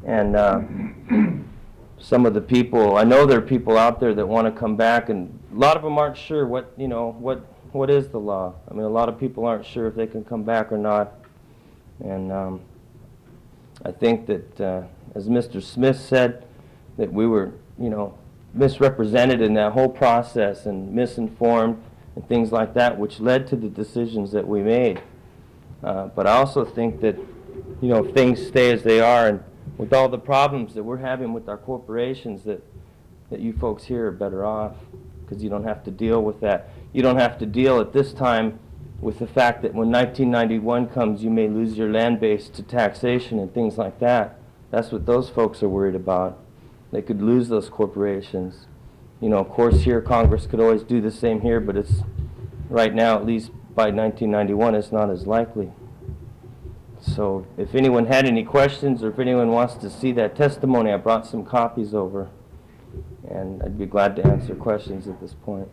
And some of the people, I know there are people out there that want to come back, and a lot of them aren't sure what, what is the law. I mean, a lot of people aren't sure if they can come back or not. And I think that, as Mr. Smith said, that we were, misrepresented in that whole process and misinformed and things like that, which led to the decisions that we made. But I also think that, if things stay as they are, and with all the problems that we're having with our corporations, that you folks here are better off, because you don't have to deal with that. You don't have to deal at this time with the fact that when 1991 comes, you may lose your land base to taxation and things like that. That's what those folks are worried about. They could lose those corporations. Of course, here Congress could always do the same here, but it's right now, at least by 1991, it's not as likely. So if anyone had any questions, or if anyone wants to see that testimony, I brought some copies over, and I'd be glad to answer questions at this point.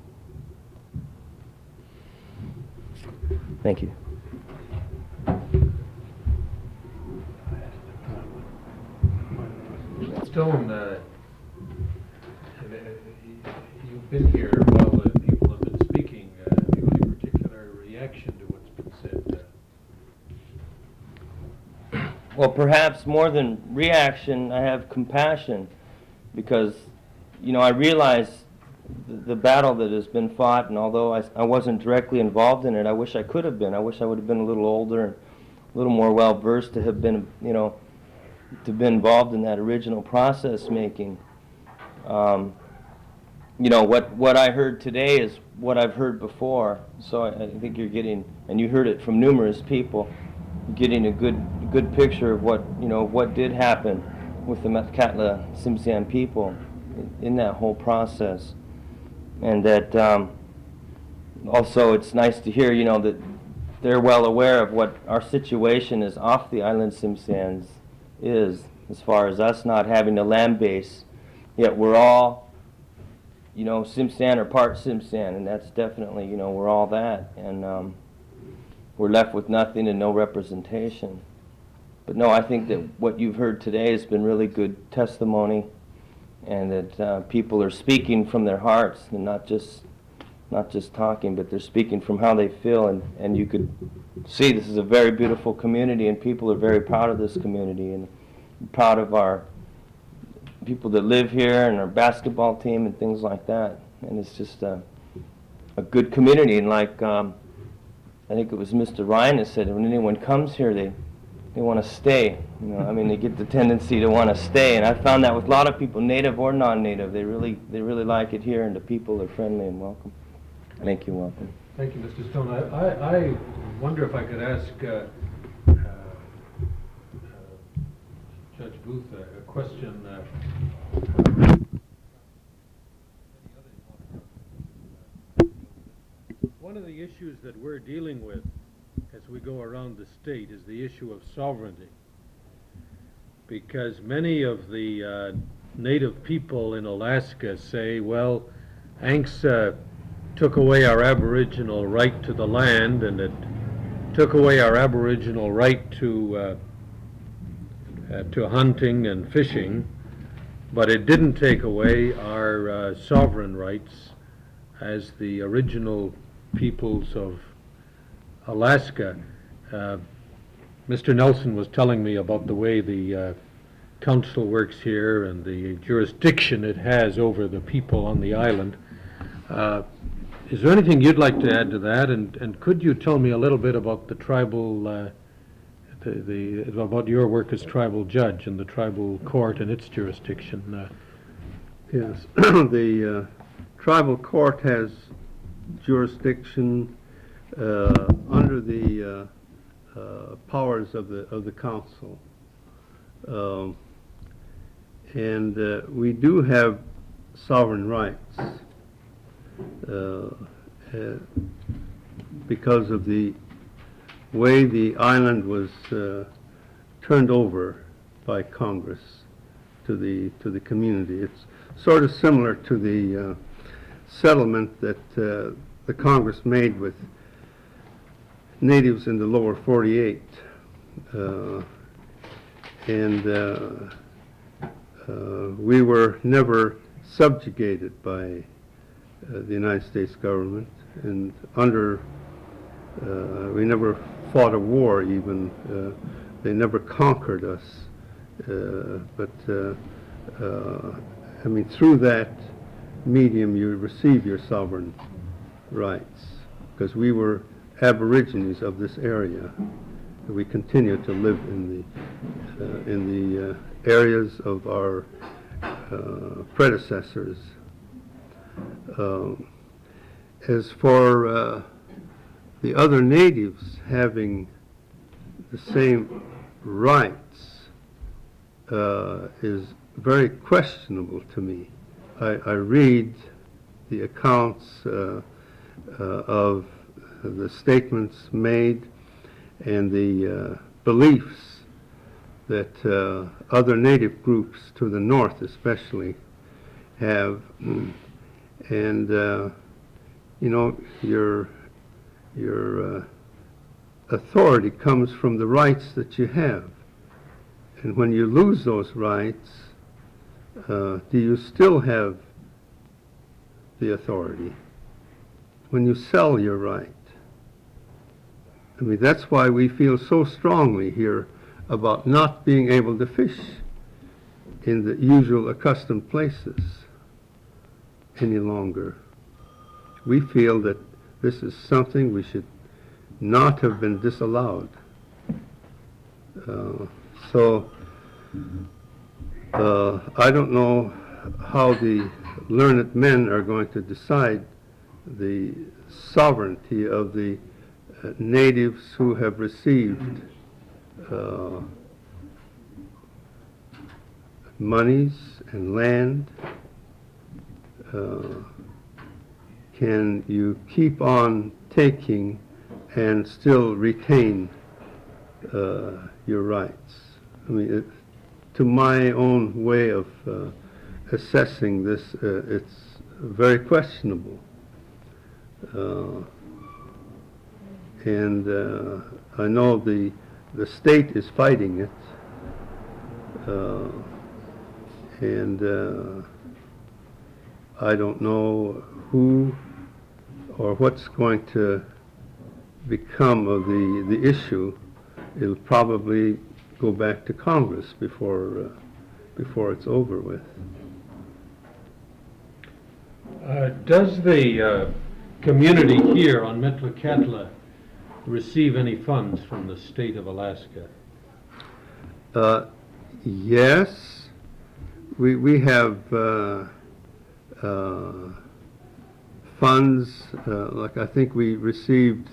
Thank you. Stone, you've been here while the people have been speaking. Have you any particular reaction to what's been said? Well, perhaps more than reaction, I have compassion, because, I realize the battle that has been fought, and although I wasn't directly involved in it, I wish I could have been. I wish I would have been a little older and a little more well-versed to have been, to be involved in that original process making. What I heard today is what I've heard before, so I think you're getting, and you heard it from numerous people, getting a good picture of what did happen with the Metlakatla Tsimshian people in that whole process. And that also it's nice to hear, that they're well aware of what our situation is off the island Tsimshians is, as far as us not having a land base, yet we're all, Tsimshian or part Tsimshian, and that's definitely, we're all that, and we're left with nothing and no representation. But no, I think that what you've heard today has been really good testimony, and that people are speaking from their hearts and not just talking, but they're speaking from how they feel, and you could see this is a very beautiful community, and people are very proud of this community and proud of our people that live here and our basketball team and things like that. And it's just a good community, and like I think it was Mr. Ryan that said, when anyone comes here, they want to stay. They get the tendency to want to stay, and I found that with a lot of people, native or non-native, they really like it here, and the people are friendly and welcome. Thank you, welcome. Thank you, Mr. Stone. I wonder if I could ask Judge Booth a question. One of the issues that we're dealing with as we go around the state is the issue of sovereignty, because many of the native people in Alaska say, well, ANCSA took away our Aboriginal right to the land, and it took away our Aboriginal right to hunting and fishing, but it didn't take away our sovereign rights as the original peoples of Alaska. Mr. Nelson was telling me about the way the council works here and the jurisdiction it has over the people on the island. Is there anything you'd like to add to that? And could you tell me a little bit about the tribal, about your work as tribal judge and the tribal court and its jurisdiction? Yes, the tribal court has jurisdiction under the powers of the council, and we do have sovereign rights because of the way the island was turned over by Congress to the community. It's sort of similar to the settlement that the Congress made with natives in the lower 48. and we were never subjugated by the United States government, and we never fought a war even. They never conquered us, but I mean, through that medium you receive your sovereign rights, because we were aborigines of this area. We continue to live in the areas of our predecessors. As for the other natives having the same rights is very questionable to me. I read the accounts of the statements made and the beliefs that other native groups to the north especially have, and you know, your authority comes from the rights that you have, and when you lose those rights, do you still have the authority? When you sell your right, I mean, that's why we feel so strongly here about not being able to fish in the usual accustomed places any longer. We feel that this is something we should not have been disallowed. I don't know how the learned men are going to decide the sovereignty of the natives who have received monies and land. Can you keep on taking and still retain your rights? I mean, to my own way of assessing this, it's very questionable. And I know the state is fighting it, and I don't know who or what's going to become of the issue. It'll probably go back to Congress before it's over with. Does the community here on Metlakatla receive any funds from the state of Alaska? Yes, we have funds. Like I think we received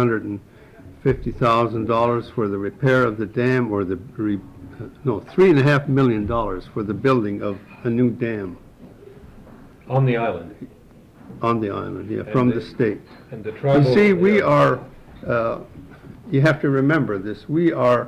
$350,000 for the repair of the dam, or $3.5 million for the building of a new dam On the island? on the island. Yeah, from the state. And the tribal... You see, we are. You have to remember this. We are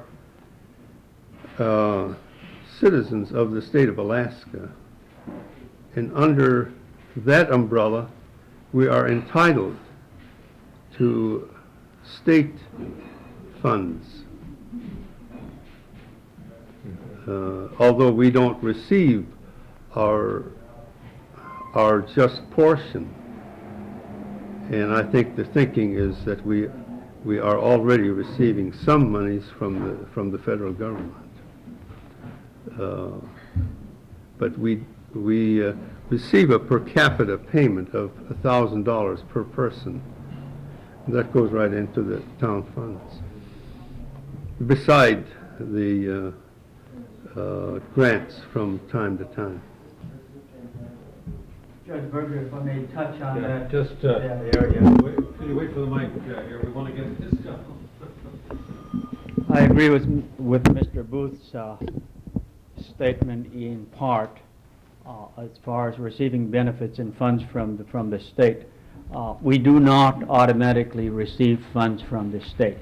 citizens of the state of Alaska, and under that umbrella, we are entitled to state funds. Although we don't receive our just portion, and I think the thinking is that we are already receiving some monies from the federal government. But we receive a per capita payment of $1,000 per person. That goes right into the town funds, beside the grants from time to time. Judge Berger, if I may touch on that, just that area. Can you wait for the mic here? We want to get this done. I agree with Mr. Booth's statement in part as far as receiving benefits and funds from the state. We do not automatically receive funds from the state.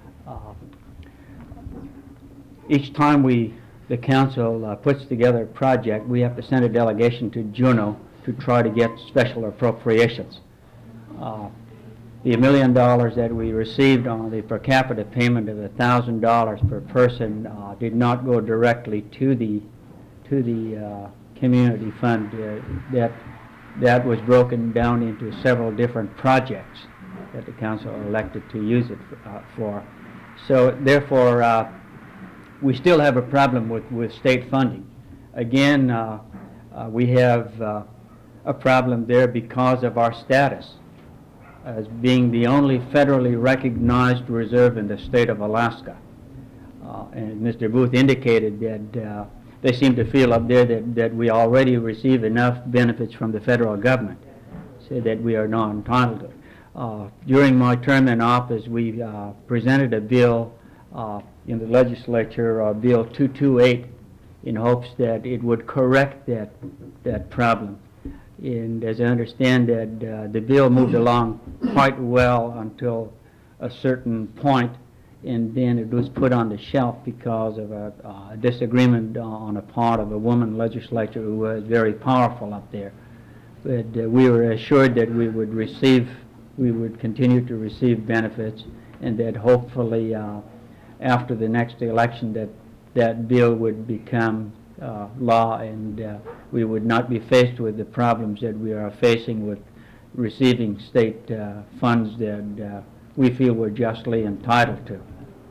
Each time the council puts together a project, we have to send a delegation to Juneau to try to get special appropriations. the $1 million that we received on the per capita payment of $1,000 per person did not go directly to the community fund. That was broken down into several different projects that the council elected to use it for. So therefore, we still have a problem with state funding. Again, we have a problem there because of our status as being the only federally recognized reserve in the state of Alaska. And Mr. Booth indicated that they seem to feel up there that we already receive enough benefits from the federal government, so that we are not entitled to it. During my term in office, we presented a bill in the legislature, Bill 228, in hopes that it would correct that problem. And as I understand that, the bill moved along quite well until a certain point, and then it was put on the shelf because of a disagreement on a part of a woman legislator who was very powerful up there. But we were assured that we would continue to receive benefits, and that hopefully after the next election that bill would become law, and we would not be faced with the problems that we are facing with receiving state funds that we feel we're justly entitled to.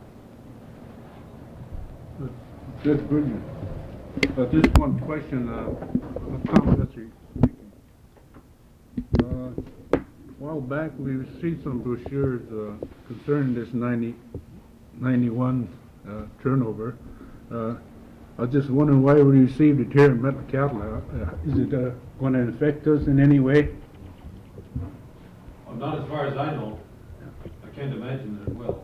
That's brilliant. Just one question, Tom Guthrie speaking. A while back we received some brochures concerning this 91 turnover. I was just wondering why we received it here in Metlakatla. Is it going to affect us in any way? Well, not as far as I know. I can't imagine that it will.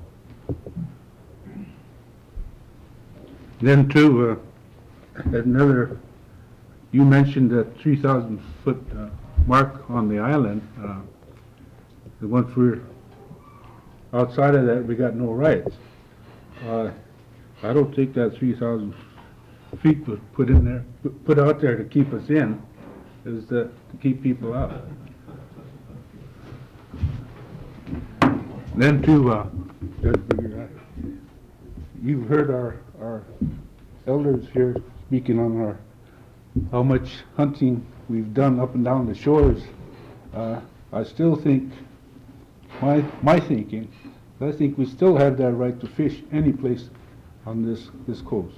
Then too, another, you mentioned that 3,000 foot mark on the island. Once we're outside of that, we got no rights. I don't think that 3,000 feet was put in there, put out there to keep us in, is to keep people out. Then too, Judge Berger, you've heard our elders here speaking on how much hunting we've done up and down the shores. I still think, my thinking, I think we still have that right to fish any place on this coast.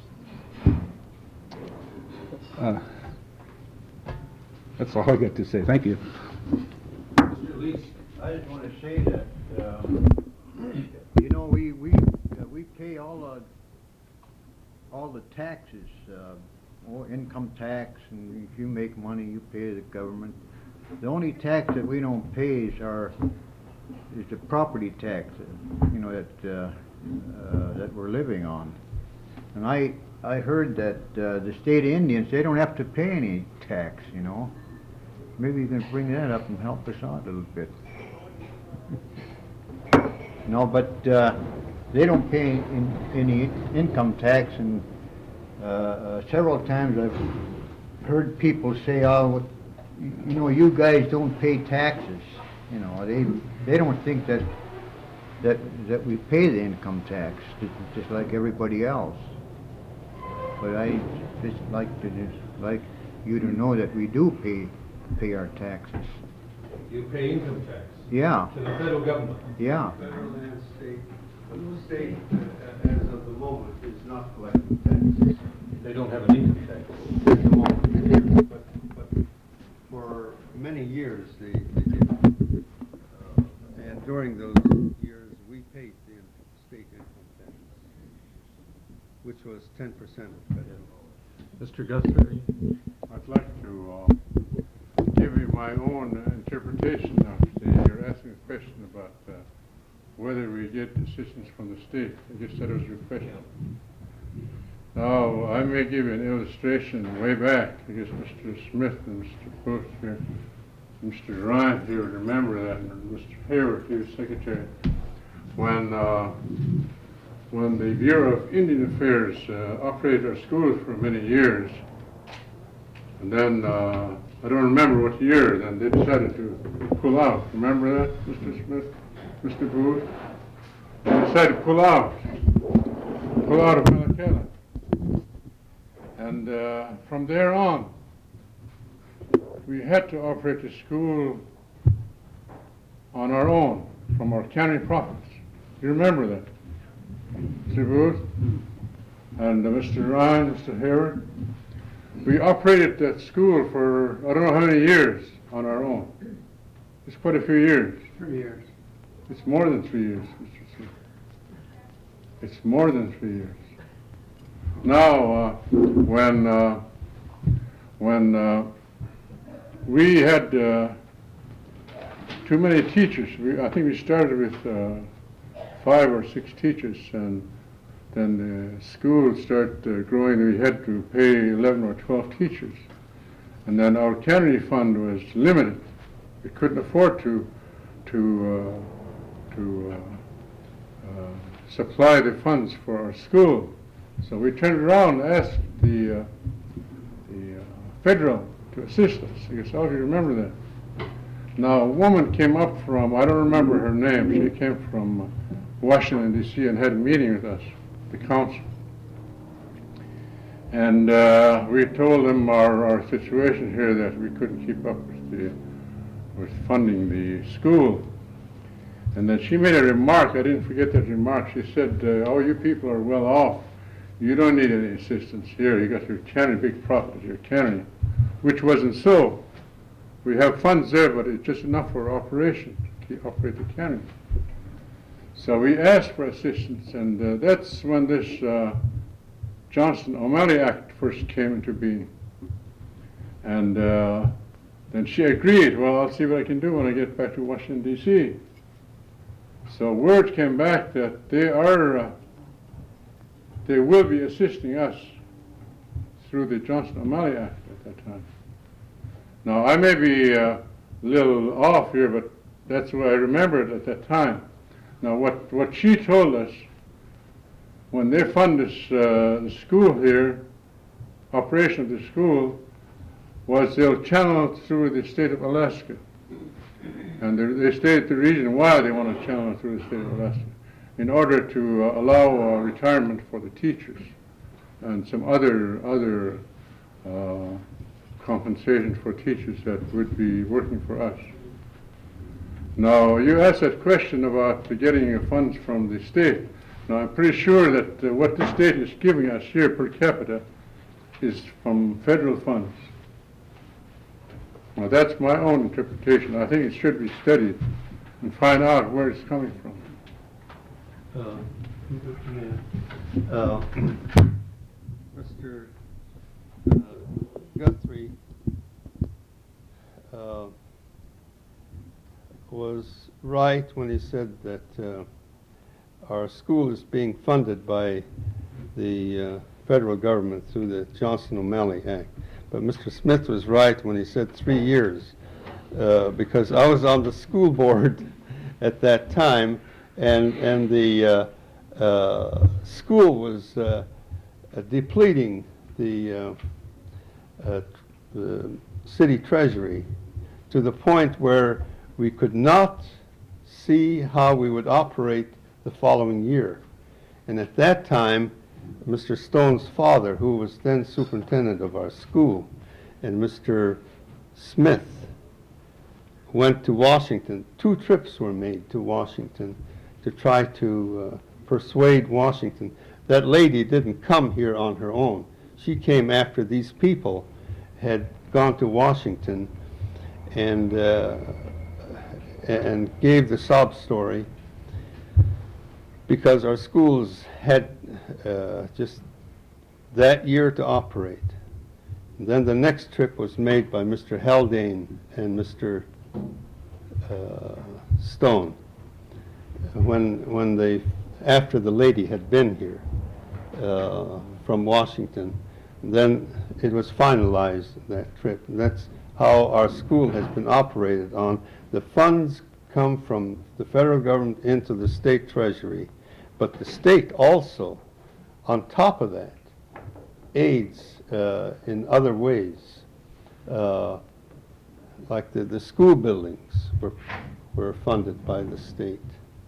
That's all I got to say. Thank you. Mr. Leach. I just want to say that, you know, we pay all the taxes, income tax, and if you make money, you pay the government. The only tax that we don't pay is the property tax, you know, that we're living on. And I heard that the state Indians, they don't have to pay any tax, you know. Maybe you can bring that up and help us out a little bit. No, but they don't pay any income tax, and several times I've heard people say, "Oh, you know, you guys don't pay taxes." You know, they don't think that we pay the income tax just like everybody else. But I just like you to know that we do pay our taxes. You pay income tax? Yeah. To the federal government? Yeah. Federal and state, the state, as of the moment, is not collecting taxes. They don't have an income tax. At the moment, but for many years they did. And during those years, we paid the state income tax, which was 10% of federal. Mr. Guthrie? I'd like to give you my own interpretation of today. You're asking a question about whether we get assistance from the state. I guess that was your question. Now, I may give you an illustration way back. I guess Mr. Smith and Mr. Booth here, Mr. Ryan here would remember that, and Mr. Hayward, he was secretary. When the Bureau of Indian Affairs operated our schools for many years, and then I don't remember what year, then they decided to pull out. Remember that, Mr. Smith? Mr. Booth, and decided to pull out of Malacala. And from there on, we had to operate the school on our own from our county profits. You remember that, Mr. Booth? And Mr. Ryan, Mr. Hayward. We operated that school for I don't know how many years on our own. It's quite a few years. 3 years. It's more than 3 years, Mr. Chief. It's more than 3 years. Now, when we had too many teachers, I think we started with 5 or 6 teachers, and then the school started growing. We had to pay 11 or 12 teachers, and then our county fund was limited. We couldn't afford to supply the funds for our school. So we turned around and asked the federal to assist us. I guess all of you remember that. Now, a woman came up from, I don't remember her name, she came from Washington, D.C. and had a meeting with us, the council. And we told them our situation here, that we couldn't keep up with funding the school. And then she made a remark, I didn't forget that remark. She said, oh, you people are well off. You don't need any assistance here. You got your county, big profit, your county, which wasn't so. We have funds there, but it's just enough for operation to operate the county. So we asked for assistance, and that's when this Johnson-O'Malley Act first came into being. And then she agreed, well, I'll see what I can do when I get back to Washington, D.C. So word came back that they will be assisting us through the Johnson-O'Malley Act at that time. Now, I may be a little off here, but that's what I remembered at that time. Now, what she told us, when they fund this the school here, operation of the school, was they'll channel it through the state of Alaska. And they state the reason why they want to channel it through the state of Alaska, in order to allow retirement for the teachers and some other compensation for teachers that would be working for us. Now, you asked that question about getting funds from the state. Now, I'm pretty sure that what the state is giving us here per capita is from federal funds. Now, that's my own interpretation. I think it should be studied and find out where it's coming from. Mr. Guthrie was right when he said that our school is being funded by the federal government through the Johnson-O'Malley Act. But Mr. Smith was right when he said 3 years, because I was on the school board at that time, and the school was depleting the city treasury to the point where we could not see how we would operate the following year. And at that time, Mr. Stone's father, who was then superintendent of our school, and Mr. Smith went to Washington. 2 trips were made to Washington to try to persuade Washington. That lady didn't come here on her own. She came after these people had gone to Washington and gave the sob story, because our schools had just that year to operate. And then the next trip was made by Mr. Haldane and Mr. Stone, when they, after the lady had been here from Washington. Then it was finalized, that trip. And that's how our school has been operated on. The funds come from the federal government into the state treasury, but the state also, on top of that, aids in other ways. Like the school buildings were funded by the state.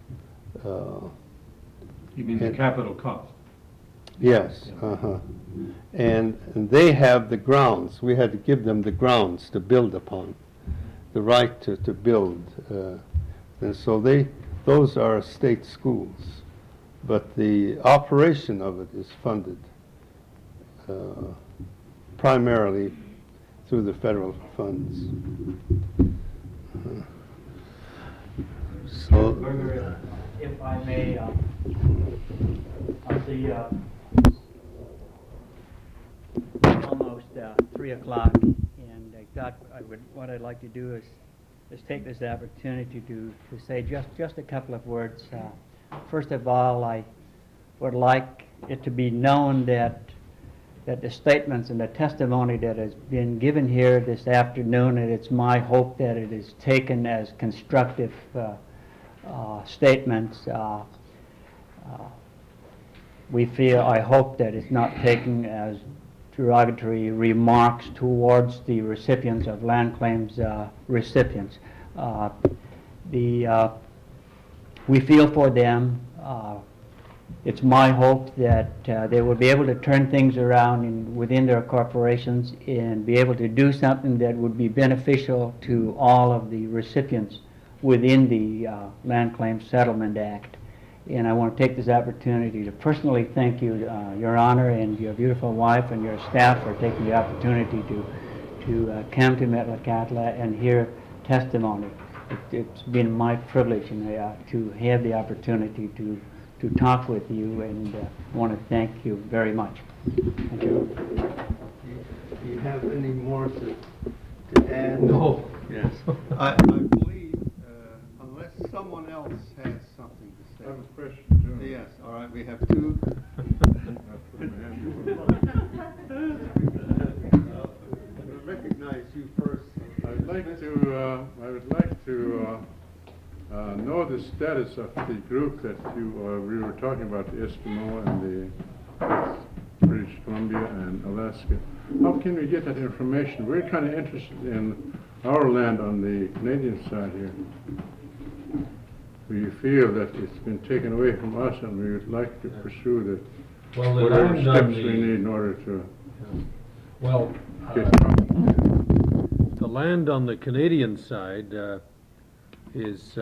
You mean the And- capital cost? Yes, uh-huh. And they have the grounds. We had to give them the grounds to build upon, the right to build. And so those are state schools. But the operation of it is funded primarily through the federal funds. So, Berger, if I may, I see almost 3 o'clock, and what I'd like to do is take this opportunity to say just a couple of words. First of all, I would like it to be known that the statements and the testimony that has been given here this afternoon, and it's my hope that it is taken as constructive statements. I hope that it's not taken as derogatory remarks towards the recipients of land claims recipients. We feel for them. It's my hope that they will be able to turn things around within their corporations and be able to do something that would be beneficial to all of the recipients within the Land Claims Settlement Act. And I want to take this opportunity to personally thank you, Your Honor, and your beautiful wife and your staff for taking the opportunity to come to Metlakatla and hear testimony. It's been my privilege to have the opportunity to talk with you, and I want to thank you very much. Thank you. do you have any more to add? No. Yes. I believe, unless someone else has something to say. I have a question too. Yes, all right, we have two. We'll recognize you first. I would like to know the status of the group that we were talking about, the Eskimo and the British Columbia and Alaska. How can we get that information? We're kind of interested in our land on the Canadian side here. We feel that it's been taken away from us, and we would like to pursue the Well, the whatever land on steps we the- need in order to Well, get compensated. the land on the Canadian side is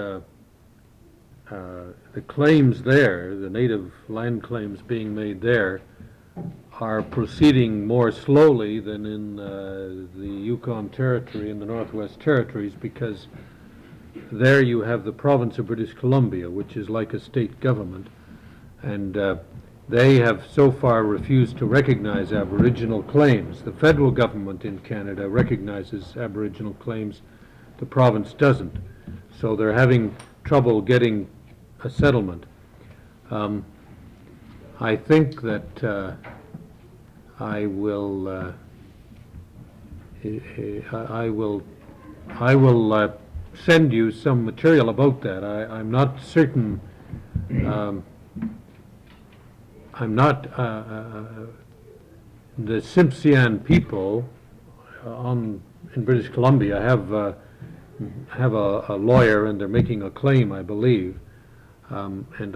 the claims there, the native land claims being made there, are proceeding more slowly than in the Yukon Territory and the Northwest Territories, because there you have the province of British Columbia, which is like a state government, and they have so far refused to recognize Aboriginal claims. The federal government in Canada recognizes Aboriginal claims, the province doesn't. So they're having trouble getting a settlement. I think that I will send you some material about that. I'm not certain. I'm not the Tsimshian people in British Columbia have a lawyer, and they're making a claim, I believe, and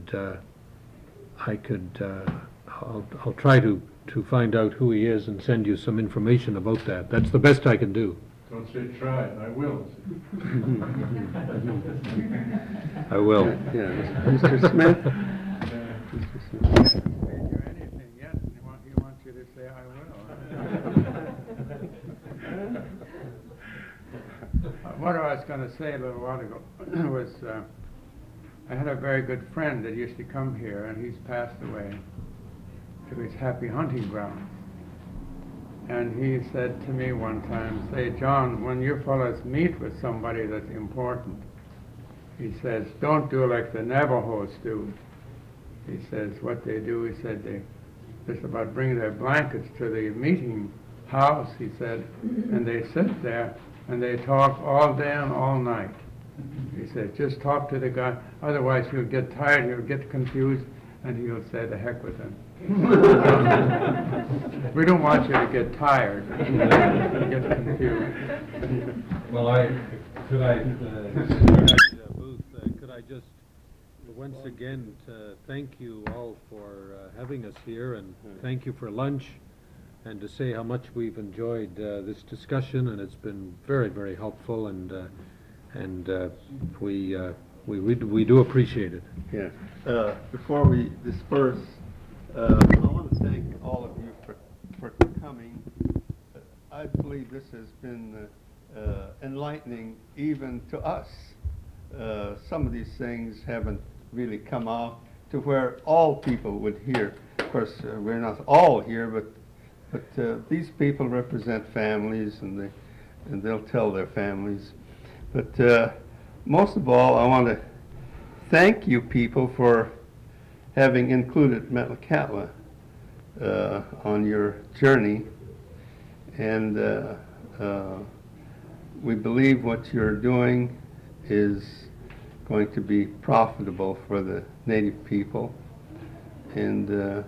I'll try to find out who he is and send you some information about that. That's the best I can do. Don't say try, I will. I will. Yeah, Mr. Smith? Can't do anything yet, and he wants you to say I will. What I was going to say a little while ago was I had a very good friend that used to come here, and he's passed away, to his happy hunting ground. And he said to me one time, say, John, when you fellows meet with somebody that's important, he says, don't do like the Navajos do. He says, what they do, he said, they just about bring their blankets to the meeting house, he said, and they sit there and they talk all day and all night. He said, just talk to the guy, otherwise he'll get tired, he'll get confused, and he'll say, the heck with him. We don't want you to get tired, get confused. Well, could I just Once again, thank you all for having us here, and thank you for lunch, and to say how much we've enjoyed this discussion, and it's been very, very helpful, and we do appreciate it. Yes. Before we disperse, I want to thank all of you for coming. I believe this has been enlightening even to us. Some of these things haven't really come out to where all people would hear. Of course, we're not all here, but these people represent families, and they'll tell their families. But most of all, I want to thank you people for having included Metlakatla on your journey, and we believe what you're doing is going to be profitable for the native people, and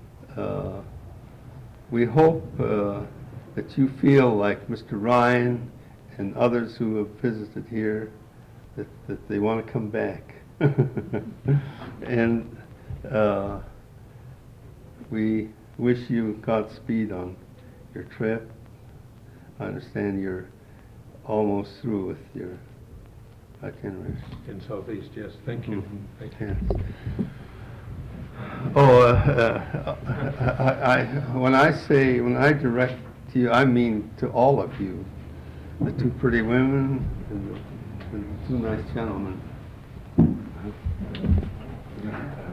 we hope that you feel like Mr. Ryan and others who have visited here, that they want to come back. And we wish you Godspeed on your trip. I understand you're almost through with your itinerary. In Southeast, yes, thank you. Thank you. Yes. Oh, when I direct to you, I mean to all of you, the two pretty women and the two nice gentlemen.